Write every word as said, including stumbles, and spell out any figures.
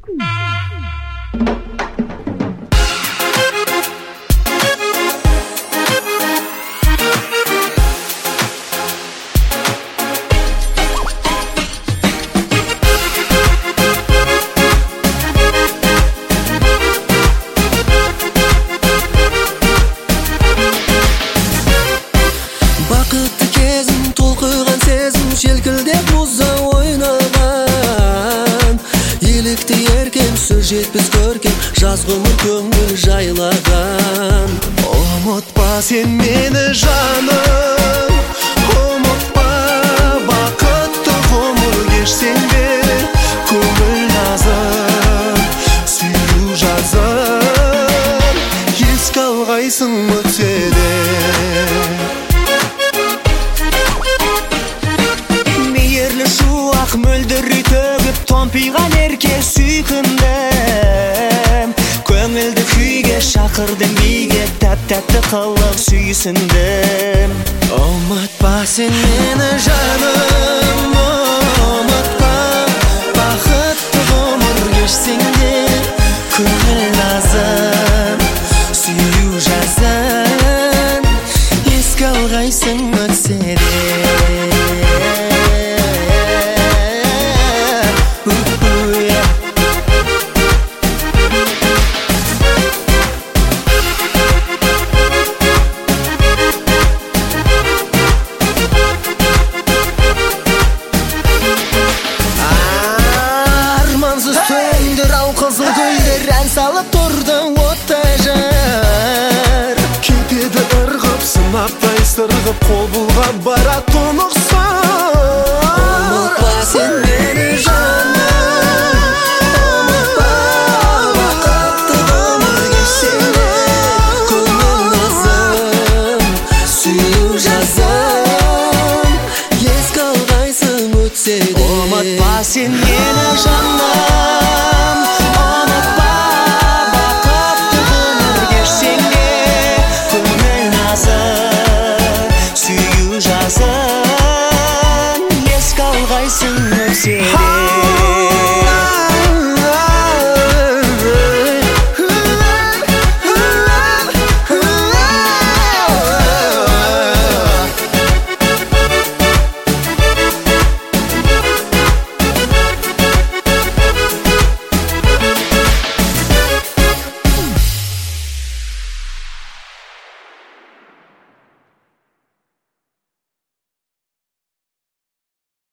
Бақытты кезім, толқыған сезім, желкілдеп мұзда ойнаған. Елікті еркем, сөз жетпес көркем, жаз ғұмыр көңіл жайлаған. Ұмытпа сен мені жаным, ұмытпа, бақытты ғұмыр кешсең де көңіл назым, сүю жазым, еске алғайсың өтсе де. Шуақ мөлдірі төгіп томпиған ерке сүйкімдім, көңілді күйге шақырдым биге, тәп-тәтті қылып сүйсіндім. Ұмытпа сен мені жаным, ұмытпа, бақытты ғұмыр кешсең де көңіл назым, сүю жазым, еске алғайсың өтсе де. Қызыл гүлдер ән салып тұрды оттай жар, кетеді ырғып, сынаптай сырғып, қол бұлғап барат тұнықсар. Ұмытпа сен мені жаным, ұмытпа, бақытты ғұмыр кешсең де көңіл назым, сүю жазым, еске алғайсың өтсе де. Ұмытпа сен мені жаным,